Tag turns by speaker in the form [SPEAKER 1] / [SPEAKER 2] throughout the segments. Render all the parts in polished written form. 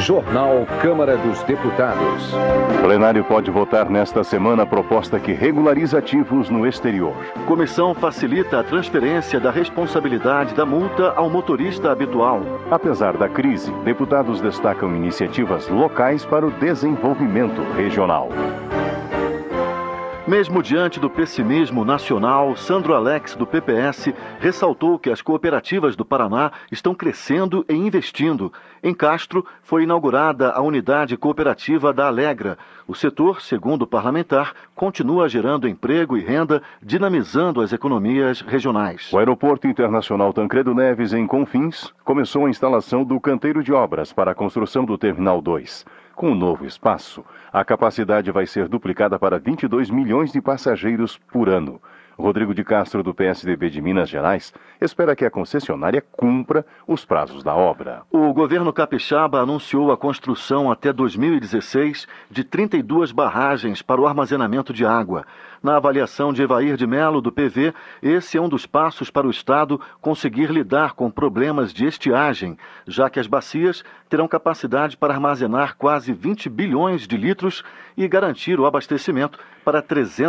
[SPEAKER 1] Jornal Câmara dos Deputados.
[SPEAKER 2] O plenário pode votar nesta semana a proposta que regulariza ativos no exterior.
[SPEAKER 3] Comissão facilita a transferência da responsabilidade da multa ao motorista habitual.
[SPEAKER 2] Apesar da crise, deputados destacam iniciativas locais para o desenvolvimento regional.
[SPEAKER 3] Mesmo diante do pessimismo nacional, Sandro Alex, do PPS, ressaltou que as cooperativas do Paraná estão crescendo e investindo. Em Castro, foi inaugurada a unidade cooperativa da Alegra. O setor, segundo o parlamentar, continua gerando emprego e renda, dinamizando as economias regionais.
[SPEAKER 2] O Aeroporto Internacional Tancredo Neves, em Confins, começou a instalação do canteiro de obras para a construção do Terminal 2. Com o novo espaço, a capacidade vai ser duplicada para 22 milhões de passageiros por ano. Rodrigo de Castro, do PSDB de Minas Gerais, espera que a concessionária cumpra os prazos da obra.
[SPEAKER 3] O governo capixaba anunciou a construção até 2016 de 32 barragens para o armazenamento de água. Na avaliação de Evair de Mello, do PV, esse é um dos passos para o Estado conseguir lidar com problemas de estiagem, já que as bacias terão capacidade para armazenar quase 20 bilhões de litros e garantir o abastecimento para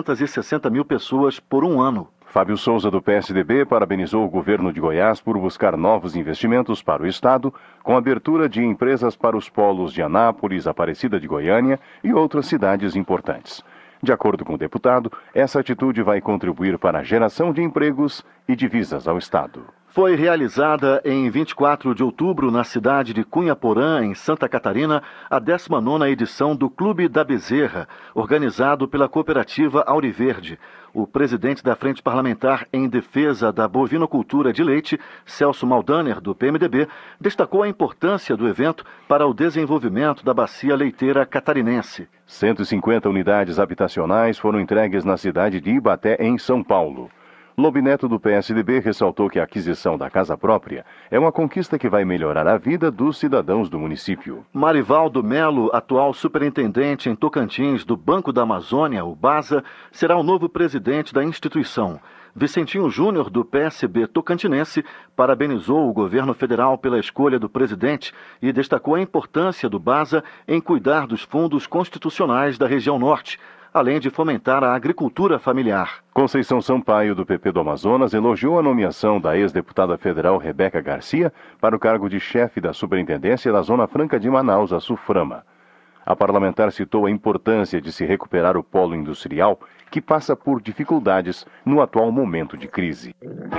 [SPEAKER 3] 360 mil pessoas por um ano.
[SPEAKER 2] Fábio Souza, do PSDB, parabenizou o governo de Goiás por buscar novos investimentos para o Estado, com abertura de empresas para os polos de Anápolis, Aparecida de Goiânia e outras cidades importantes. De acordo com o deputado, essa atitude vai contribuir para a geração de empregos e divisas ao Estado.
[SPEAKER 3] Foi realizada em 24 de outubro, na cidade de Cunhaporã, em Santa Catarina, a 19ª edição do Clube da Bezerra, organizado pela cooperativa Auriverde. O presidente da Frente Parlamentar em Defesa da Bovinocultura de Leite, Celso Maldaner, do PMDB, destacou a importância do evento para o desenvolvimento da bacia leiteira catarinense.
[SPEAKER 2] 150 unidades habitacionais foram entregues na cidade de Ibaté, em São Paulo. Lobineto, do PSDB, ressaltou que a aquisição da casa própria é uma conquista que vai melhorar a vida dos cidadãos do município.
[SPEAKER 3] Marivaldo Melo, atual superintendente em Tocantins do Banco da Amazônia, o BASA, será o novo presidente da instituição. Vicentinho Júnior, do PSB tocantinense, parabenizou o governo federal pela escolha do presidente e destacou a importância do BASA em cuidar dos fundos constitucionais da região norte, além de fomentar a agricultura familiar.
[SPEAKER 2] Conceição Sampaio, do PP do Amazonas, elogiou a nomeação da ex-deputada federal Rebeca Garcia para o cargo de chefe da Superintendência da Zona Franca de Manaus, a SUFRAMA. A parlamentar citou a importância de se recuperar o polo industrial, que passa por dificuldades no atual momento de crise.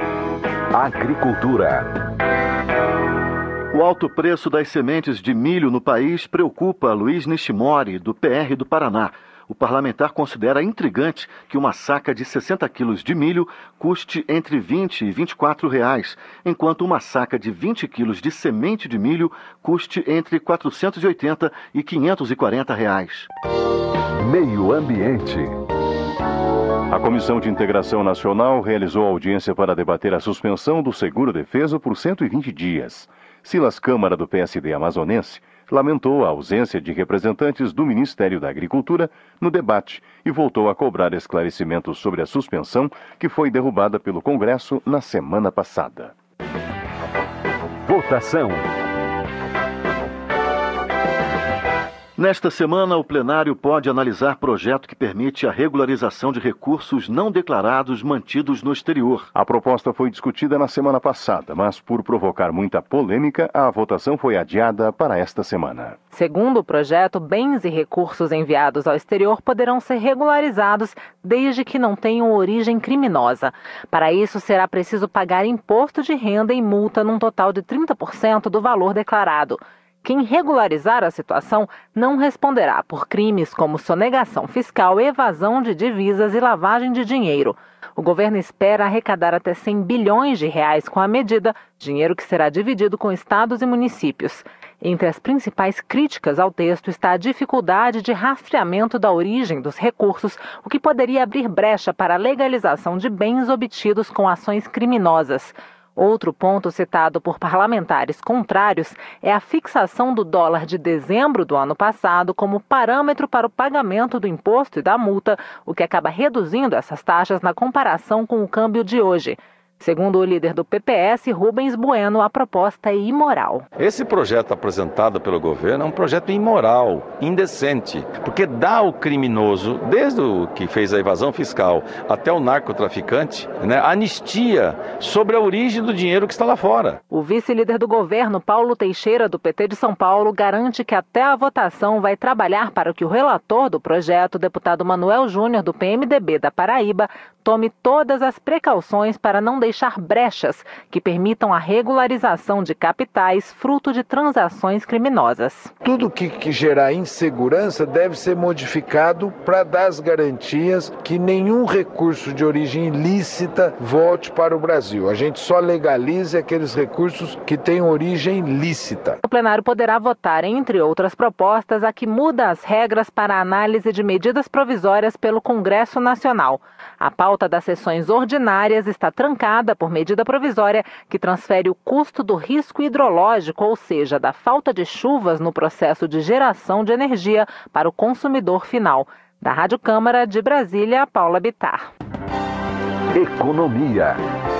[SPEAKER 1] Agricultura.
[SPEAKER 3] O alto preço das sementes de milho no país preocupa Luiz Nishimori, do PR do Paraná. O parlamentar considera intrigante que uma saca de 60 quilos de milho custe entre 20 e 24 reais, enquanto uma saca de 20 quilos de semente de milho custe entre 480 e 540 reais.
[SPEAKER 1] Meio Ambiente.
[SPEAKER 2] A Comissão de Integração Nacional realizou audiência para debater a suspensão do seguro-defeso por 120 dias. Silas Câmara, do PSD amazonense, lamentou a ausência de representantes do Ministério da Agricultura no debate e voltou a cobrar esclarecimentos sobre a suspensão que foi derrubada pelo Congresso na semana passada.
[SPEAKER 1] Votação.
[SPEAKER 3] Nesta semana, o plenário pode analisar projeto que permite a regularização de recursos não declarados mantidos no exterior.
[SPEAKER 2] A proposta foi discutida na semana passada, mas por provocar muita polêmica, a votação foi adiada para esta semana.
[SPEAKER 4] Segundo o projeto, bens e recursos enviados ao exterior poderão ser regularizados desde que não tenham origem criminosa. Para isso, será preciso pagar imposto de renda e multa num total de 30% do valor declarado. Quem regularizar a situação não responderá por crimes como sonegação fiscal, evasão de divisas e lavagem de dinheiro. O governo espera arrecadar até 100 bilhões de reais com a medida, dinheiro que será dividido com estados e municípios. Entre as principais críticas ao texto está a dificuldade de rastreamento da origem dos recursos, o que poderia abrir brecha para a legalização de bens obtidos com ações criminosas. Outro ponto citado por parlamentares contrários é a fixação do dólar de dezembro do ano passado como parâmetro para o pagamento do imposto e da multa, o que acaba reduzindo essas taxas na comparação com o câmbio de hoje. Segundo o líder do PPS, Rubens Bueno, a proposta é imoral.
[SPEAKER 5] Esse projeto apresentado pelo governo é um projeto imoral, indecente, porque dá ao criminoso, desde o que fez a evasão fiscal até o narcotraficante, anistia sobre a origem do dinheiro que está lá fora.
[SPEAKER 4] O vice-líder do governo, Paulo Teixeira, do PT de São Paulo, garante que até a votação vai trabalhar para que o relator do projeto, o deputado Manuel Júnior, do PMDB da Paraíba, tome todas as precauções para não deixar brechas que permitam a regularização de capitais fruto de transações criminosas.
[SPEAKER 6] Tudo que gerar insegurança deve ser modificado para dar as garantias que nenhum recurso de origem ilícita volte para o Brasil. A gente só legaliza aqueles recursos que têm origem lícita.
[SPEAKER 4] O plenário poderá votar, entre outras propostas, a que muda as regras para a análise de medidas provisórias pelo Congresso Nacional. A pauta das sessões ordinárias está trancada por medida provisória que transfere o custo do risco hidrológico, ou seja, da falta de chuvas no processo de geração de energia para o consumidor final. Da Rádio Câmara de Brasília, Paula Bittar.
[SPEAKER 1] Economia.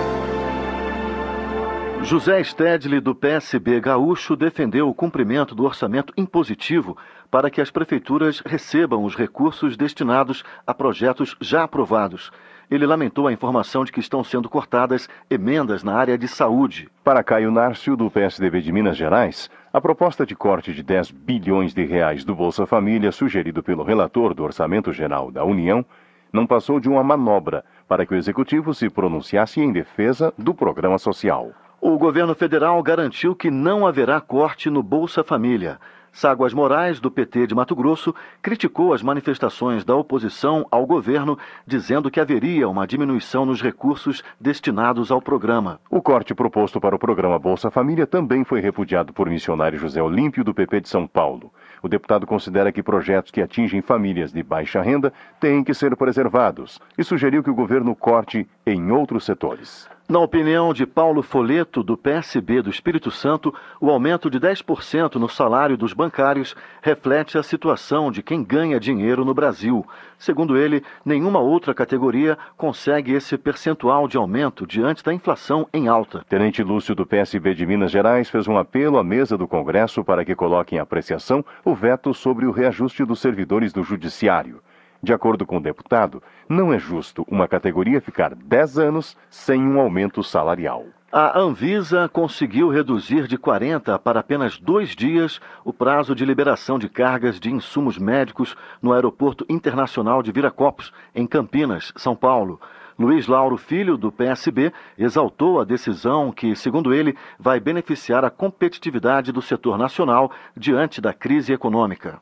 [SPEAKER 3] José Stedley, do PSB gaúcho, defendeu o cumprimento do orçamento impositivo para que as prefeituras recebam os recursos destinados a projetos já aprovados. Ele lamentou a informação de que estão sendo cortadas emendas na área de saúde.
[SPEAKER 2] Para Caio Nárcio, do PSDB de Minas Gerais, a proposta de corte de 10 bilhões de reais do Bolsa Família, sugerido pelo relator do Orçamento Geral da União, não passou de uma manobra para que o Executivo se pronunciasse em defesa do programa social.
[SPEAKER 3] O governo federal garantiu que não haverá corte no Bolsa Família. Ságuas Moraes, do PT de Mato Grosso, criticou as manifestações da oposição ao governo, dizendo que haveria uma diminuição nos recursos destinados ao programa.
[SPEAKER 2] O corte proposto para o programa Bolsa Família também foi repudiado por missionário José Olímpio, do PP de São Paulo. O deputado considera que projetos que atingem famílias de baixa renda têm que ser preservados e sugeriu que o governo corte em outros setores.
[SPEAKER 3] Na opinião de Paulo Foleto, do PSB do Espírito Santo, o aumento de 10% no salário dos bancários reflete a situação de quem ganha dinheiro no Brasil. Segundo ele, nenhuma outra categoria consegue esse percentual de aumento diante da inflação em alta.
[SPEAKER 2] Tenente Lúcio, do PSB de Minas Gerais, fez um apelo à mesa do Congresso para que coloque em apreciação o veto sobre o reajuste dos servidores do Judiciário. De acordo com o deputado, não é justo uma categoria ficar 10 anos sem um aumento salarial.
[SPEAKER 3] A Anvisa conseguiu reduzir de 40 para apenas 2 dias o prazo de liberação de cargas de insumos médicos no Aeroporto Internacional de Viracopos, em Campinas, São Paulo. Luiz Lauro Filho, do PSB, exaltou a decisão que, segundo ele, vai beneficiar a competitividade do setor nacional diante da crise econômica.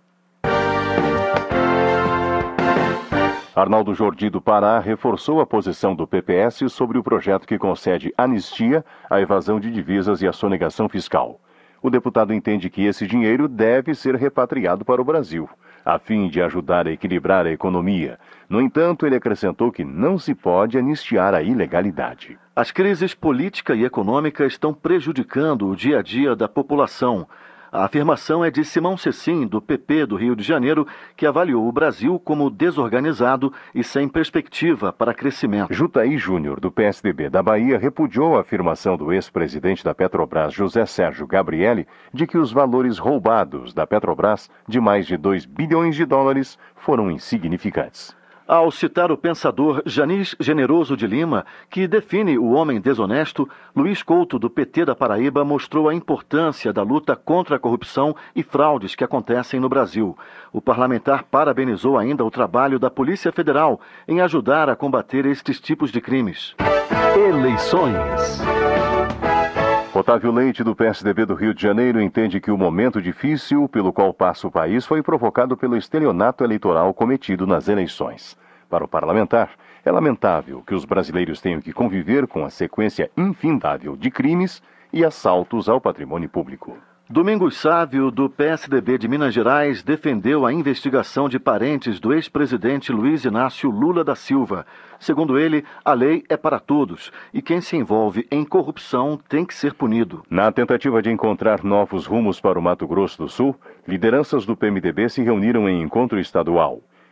[SPEAKER 2] Arnaldo Jordi, do Pará, reforçou a posição do PPS sobre o projeto que concede anistia à evasão de divisas e à sonegação fiscal. O deputado entende que esse dinheiro deve ser repatriado para o Brasil, a fim de ajudar a equilibrar a economia. No entanto, ele acrescentou que não se pode anistiar a ilegalidade.
[SPEAKER 3] As crises política e econômica estão prejudicando o dia a dia da população. A afirmação é de Simão Cecim, do PP do Rio de Janeiro, que avaliou o Brasil como desorganizado e sem perspectiva para crescimento.
[SPEAKER 2] Jutaí Júnior, do PSDB da Bahia, repudiou a afirmação do ex-presidente da Petrobras, José Sérgio Gabrielli, de que os valores roubados da Petrobras, de mais de 2 bilhões de dólares, foram insignificantes.
[SPEAKER 3] Ao citar o pensador Janis Generoso de Lima, que define o homem desonesto, Luiz Couto, do PT da Paraíba, mostrou a importância da luta contra a corrupção e fraudes que acontecem no Brasil. O parlamentar parabenizou ainda o trabalho da Polícia Federal em ajudar a combater estes tipos de crimes.
[SPEAKER 1] Eleições.
[SPEAKER 2] Otávio Leite, do PSDB do Rio de Janeiro, entende que o momento difícil pelo qual passa o país foi provocado pelo estelionato eleitoral cometido nas eleições. Para o parlamentar, é lamentável que os brasileiros tenham que conviver com a sequência infindável de crimes e assaltos ao patrimônio público.
[SPEAKER 3] Domingos Sávio, do PSDB de Minas Gerais, defendeu a investigação de parentes do ex-presidente Luiz Inácio Lula da Silva. Segundo ele, a lei é para todos e quem se envolve em corrupção tem que ser punido.
[SPEAKER 2] Na tentativa de encontrar novos rumos para o Mato Grosso do Sul, lideranças do PMDB se reuniram em encontro estadual.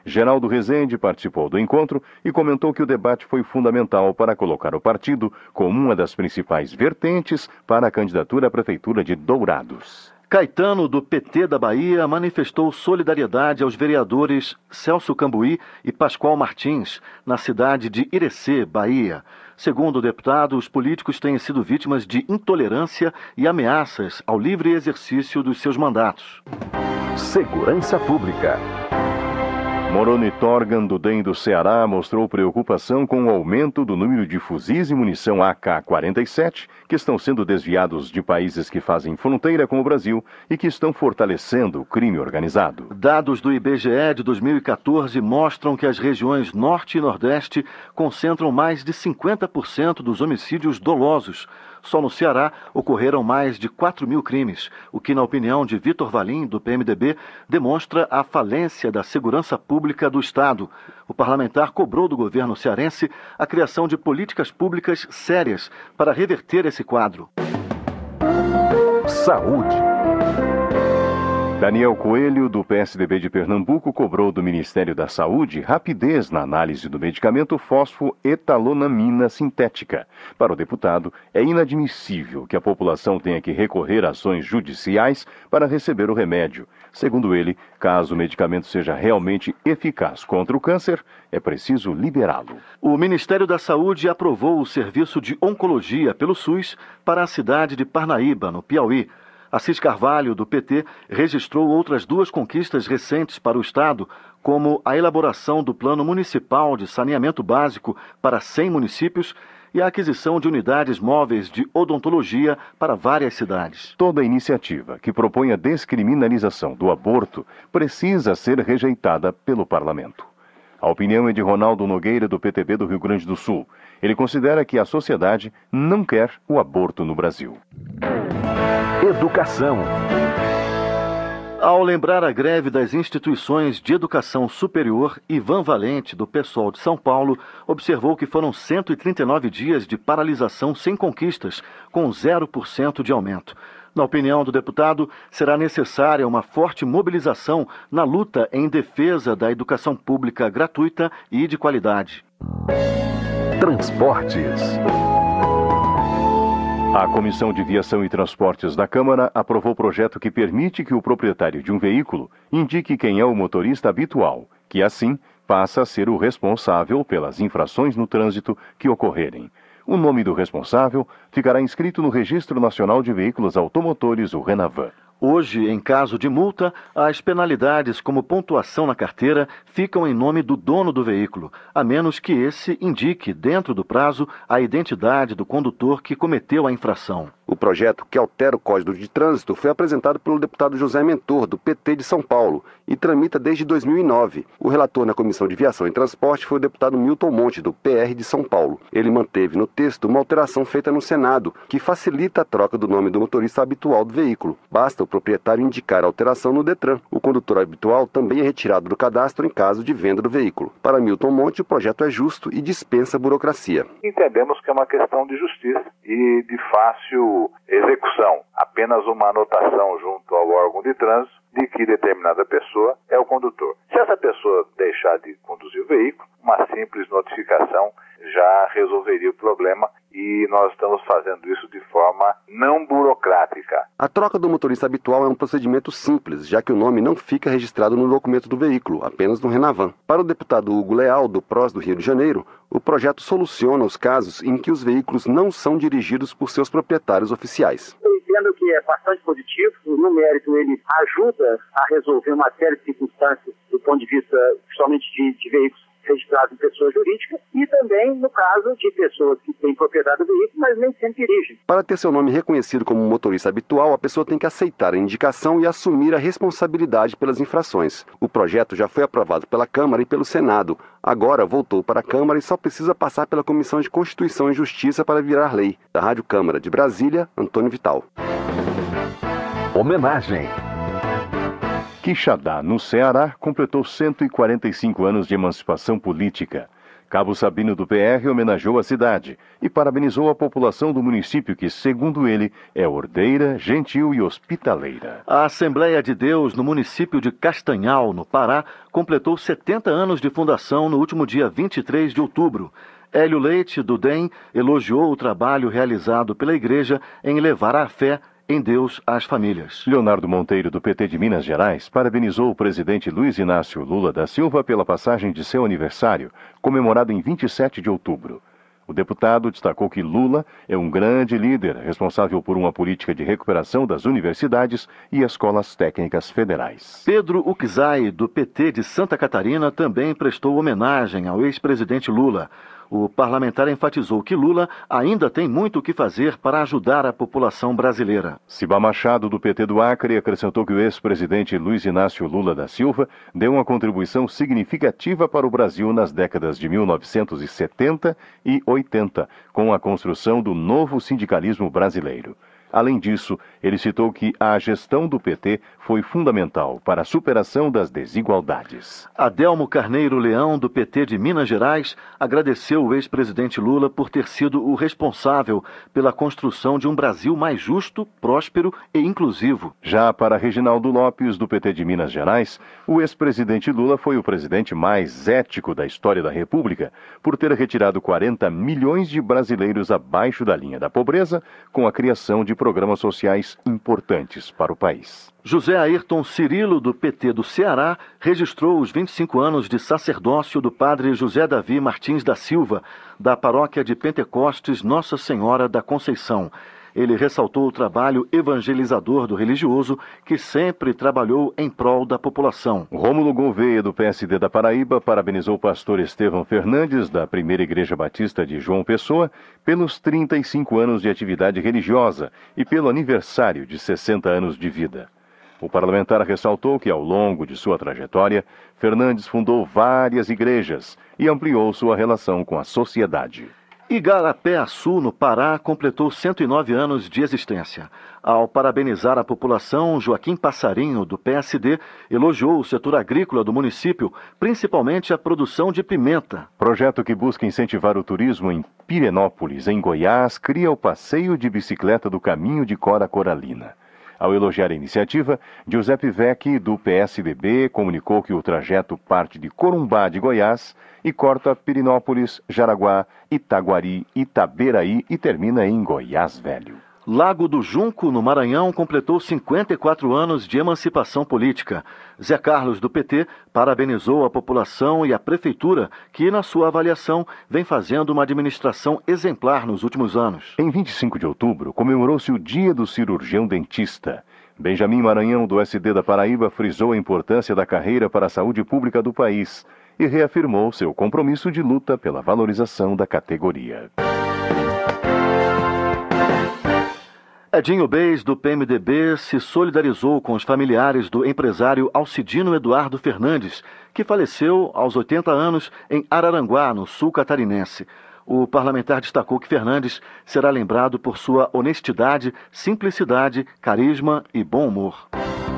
[SPEAKER 2] Geraldo Rezende participou do encontro e comentou que o debate foi fundamental para colocar o partido como uma das principais vertentes para a candidatura à Prefeitura de Dourados.
[SPEAKER 3] Caetano, do PT da Bahia, manifestou solidariedade aos vereadores Celso Cambuí e Pascoal Martins, na cidade de Irecê, Bahia. Segundo o deputado, os políticos têm sido vítimas de intolerância e ameaças ao livre exercício dos seus mandatos.
[SPEAKER 1] Segurança Pública.
[SPEAKER 2] Moroni Torgan, do DEM do Ceará, mostrou preocupação com o aumento do número de fuzis e munição AK-47 que estão sendo desviados de países que fazem fronteira com o Brasil e que estão fortalecendo o crime organizado.
[SPEAKER 3] Dados do IBGE de 2014 mostram que as regiões Norte e Nordeste concentram mais de 50% dos homicídios dolosos. Só no Ceará ocorreram mais de 4.000 crimes, o que, na opinião de Vitor Valim, do PMDB, demonstra a falência da segurança pública do Estado. O parlamentar cobrou do governo cearense a criação de políticas públicas sérias para reverter esse quadro.
[SPEAKER 1] Saúde.
[SPEAKER 2] Daniel Coelho, do PSDB de Pernambuco, cobrou do Ministério da Saúde rapidez na análise do medicamento fosfoetalonamina sintética. Para o deputado, é inadmissível que a população tenha que recorrer a ações judiciais para receber o remédio. Segundo ele, caso o medicamento seja realmente eficaz contra o câncer, é preciso liberá-lo.
[SPEAKER 3] O Ministério da Saúde aprovou o serviço de oncologia pelo SUS para a cidade de Parnaíba, no Piauí. Assis Carvalho, do PT, registrou outras 2 conquistas recentes para o Estado, como a elaboração do Plano Municipal de Saneamento Básico para 100 municípios e a aquisição de unidades móveis de odontologia para várias cidades.
[SPEAKER 2] Toda iniciativa que propõe a descriminalização do aborto precisa ser rejeitada pelo Parlamento. A opinião é de Ronaldo Nogueira, do PTB do Rio Grande do Sul. Ele considera que a sociedade não quer o aborto no Brasil.
[SPEAKER 1] Educação.
[SPEAKER 3] Ao lembrar a greve das instituições de educação superior, Ivan Valente, do PSOL de São Paulo, observou que foram 139 dias de paralisação sem conquistas, com 0% de aumento. Na opinião do deputado, será necessária uma forte mobilização na luta em defesa da educação pública gratuita e de qualidade.
[SPEAKER 1] Transportes.
[SPEAKER 2] A Comissão de Viação e Transportes da Câmara aprovou o projeto que permite que o proprietário de um veículo indique quem é o motorista habitual, que assim passa a ser o responsável pelas infrações no trânsito que ocorrerem. O nome do responsável ficará inscrito no Registro Nacional de Veículos Automotores, o RENAVAN.
[SPEAKER 3] Hoje, em caso de multa, as penalidades como pontuação na carteira ficam em nome do dono do veículo, a menos que esse indique, dentro do prazo, a identidade do condutor que cometeu a infração.
[SPEAKER 7] O projeto que altera o Código de Trânsito foi apresentado pelo deputado José Mentor, do PT de São Paulo, e tramita desde 2009. O relator na Comissão de Viação e Transporte foi o deputado Milton Monte, do PR de São Paulo. Ele manteve no texto uma alteração feita no Senado, que facilita a troca do nome do motorista habitual do veículo. Basta o proprietário indicar a alteração no Detran. O condutor habitual também é retirado do cadastro em caso de venda do veículo. Para Milton Monte, o projeto é justo e dispensa burocracia.
[SPEAKER 8] Entendemos que é uma questão de justiça e de fácil execução. Apenas uma anotação junto ao órgão de trânsito de que determinada pessoa é o condutor. Se essa pessoa deixar de conduzir o veículo, uma simples notificação já resolveria o problema e nós estamos fazendo isso de forma não burocrática.
[SPEAKER 7] A troca do motorista habitual é um procedimento simples, já que o nome não fica registrado no documento do veículo, apenas no RENAVAN. Para o deputado Hugo Leal, do PROS do Rio de Janeiro, o projeto soluciona os casos em que os veículos não são dirigidos por seus proprietários oficiais.
[SPEAKER 9] Eu entendo que é bastante positivo, no mérito ele ajuda a resolver uma série de circunstâncias do ponto de vista, principalmente de veículos registrados em pessoa jurídica e também no caso de pessoas que têm propriedade do veículo, mas nem sempre dirigem.
[SPEAKER 7] Para ter seu nome reconhecido como motorista habitual, a pessoa tem que aceitar a indicação e assumir a responsabilidade pelas infrações. O projeto já foi aprovado pela Câmara e pelo Senado. Agora voltou para a Câmara e só precisa passar pela Comissão de Constituição e Justiça para virar lei. Da Rádio Câmara de Brasília, Antônio Vital.
[SPEAKER 1] Homenagem.
[SPEAKER 2] Quixadá, no Ceará, completou 145 anos de emancipação política. Cabo Sabino do PR homenageou a cidade e parabenizou a população do município que, segundo ele, é ordeira, gentil e hospitaleira.
[SPEAKER 3] A Assembleia de Deus no município de Castanhal, no Pará, completou 70 anos de fundação no último dia 23 de outubro. Hélio Leite, do DEM, elogiou o trabalho realizado pela igreja em levar a fé em Deus às famílias.
[SPEAKER 2] Leonardo Monteiro, do PT de Minas Gerais, parabenizou o presidente Luiz Inácio Lula da Silva pela passagem de seu aniversário, comemorado em 27 de outubro. O deputado destacou que Lula é um grande líder, responsável por uma política de recuperação das universidades e escolas técnicas federais.
[SPEAKER 3] Pedro Uczai, do PT de Santa Catarina, também prestou homenagem ao ex-presidente Lula. O parlamentar enfatizou que Lula ainda tem muito o que fazer para ajudar a população brasileira.
[SPEAKER 2] Ciba Machado, do PT do Acre, acrescentou que o ex-presidente Luiz Inácio Lula da Silva deu uma contribuição significativa para o Brasil nas décadas de 1970 e 80, com a construção do novo sindicalismo brasileiro. Além disso, ele citou que a gestão do PT foi fundamental para a superação das desigualdades.
[SPEAKER 3] Adelmo Carneiro Leão, do PT de Minas Gerais, agradeceu o ex-presidente Lula por ter sido o responsável pela construção de um Brasil mais justo, próspero e inclusivo.
[SPEAKER 2] Já para Reginaldo Lopes, do PT de Minas Gerais, o ex-presidente Lula foi o presidente mais ético da história da República, por ter retirado 40 milhões de brasileiros abaixo da linha da pobreza, com a criação de programas sociais importantes para o país.
[SPEAKER 3] José Ayrton Cirilo, do PT do Ceará, registrou os 25 anos de sacerdócio do padre José Davi Martins da Silva, da paróquia de Pentecostes Nossa Senhora da Conceição. Ele ressaltou o trabalho evangelizador do religioso, que sempre trabalhou em prol da população.
[SPEAKER 2] Rômulo Gouveia, do PSD da Paraíba, parabenizou o pastor Estevão Fernandes, da Primeira Igreja Batista de João Pessoa, pelos 35 anos de atividade religiosa e pelo aniversário de 60 anos de vida. O parlamentar ressaltou que, ao longo de sua trajetória, Fernandes fundou várias igrejas e ampliou sua relação com a sociedade.
[SPEAKER 3] Igarapé-Açu, no Pará, completou 109 anos de existência. Ao parabenizar a população, Joaquim Passarinho, do PSD, elogiou o setor agrícola do município, principalmente a produção de pimenta.
[SPEAKER 2] Projeto que busca incentivar o turismo em Pirenópolis, em Goiás, cria o passeio de bicicleta do Caminho de Cora Coralina. Ao elogiar a iniciativa, Giuseppe Vecchi, do PSDB, comunicou que o trajeto parte de Corumbá de Goiás e corta Pirenópolis, Jaraguá, Itaguari, Itaberaí e termina em Goiás Velho.
[SPEAKER 3] Lago do Junco, no Maranhão, completou 54 anos de emancipação política. Zé Carlos, do PT, parabenizou a população e a prefeitura, que, na sua avaliação, vem fazendo uma administração exemplar nos últimos anos.
[SPEAKER 2] Em 25 de outubro, comemorou-se o Dia do Cirurgião Dentista. Benjamin Maranhão, do SD da Paraíba, frisou a importância da carreira para a saúde pública do país e reafirmou seu compromisso de luta pela valorização da categoria.
[SPEAKER 3] Edinho Beis, do PMDB, se solidarizou com os familiares do empresário Alcidino Eduardo Fernandes, que faleceu aos 80 anos em Araranguá, no sul catarinense. O parlamentar destacou que Fernandes será lembrado por sua honestidade, simplicidade, carisma e bom humor.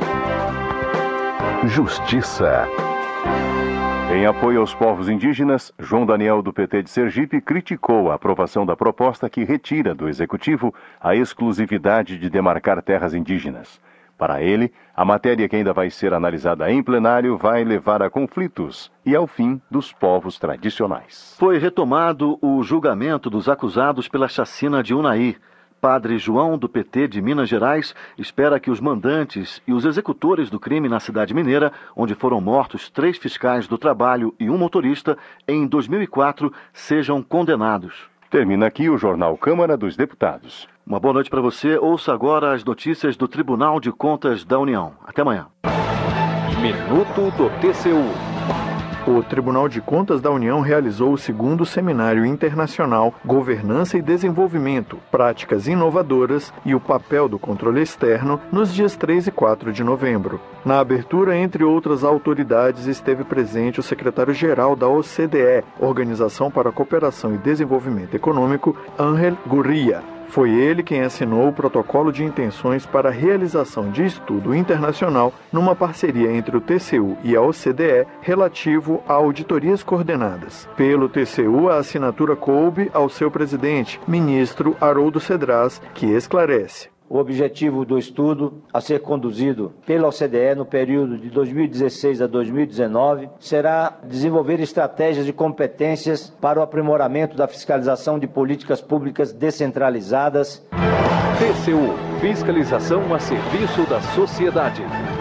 [SPEAKER 1] Justiça.
[SPEAKER 2] Em apoio aos povos indígenas, João Daniel, do PT de Sergipe, criticou a aprovação da proposta que retira do Executivo a exclusividade de demarcar terras indígenas. Para ele, a matéria que ainda vai ser analisada em plenário vai levar a conflitos e ao fim dos povos tradicionais.
[SPEAKER 3] Foi retomado o julgamento dos acusados pela chacina de Unai. Padre João, do PT de Minas Gerais, espera que os mandantes e os executores do crime na cidade mineira, onde foram mortos 3 fiscais do trabalho e um motorista, em 2004, sejam condenados.
[SPEAKER 2] Termina aqui o Jornal Câmara dos Deputados.
[SPEAKER 3] Uma boa noite para você. Ouça agora as notícias do Tribunal de Contas da União. Até amanhã.
[SPEAKER 1] Minuto do TCU.
[SPEAKER 10] O Tribunal de Contas da União realizou o 2º Seminário Internacional Governança e Desenvolvimento, Práticas Inovadoras e o Papel do Controle Externo, nos dias 3 e 4 de novembro. Na abertura, entre outras autoridades, esteve presente o secretário-geral da OCDE, Organização para a Cooperação e Desenvolvimento Econômico, Ángel Gurría. Foi ele quem assinou o protocolo de intenções para a realização de estudo internacional numa parceria entre o TCU e a OCDE relativo a auditorias coordenadas. Pelo TCU, a assinatura coube ao seu presidente, ministro Haroldo Cedras, que esclarece.
[SPEAKER 11] O objetivo do estudo, a ser conduzido pela OCDE no período de 2016 a 2019, será desenvolver estratégias e competências para o aprimoramento da fiscalização de políticas públicas descentralizadas.
[SPEAKER 1] TCU, fiscalização a serviço da sociedade.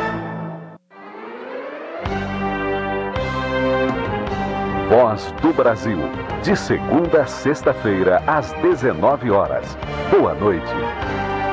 [SPEAKER 2] Voz do Brasil, de segunda a sexta-feira, às 19 horas. Boa noite.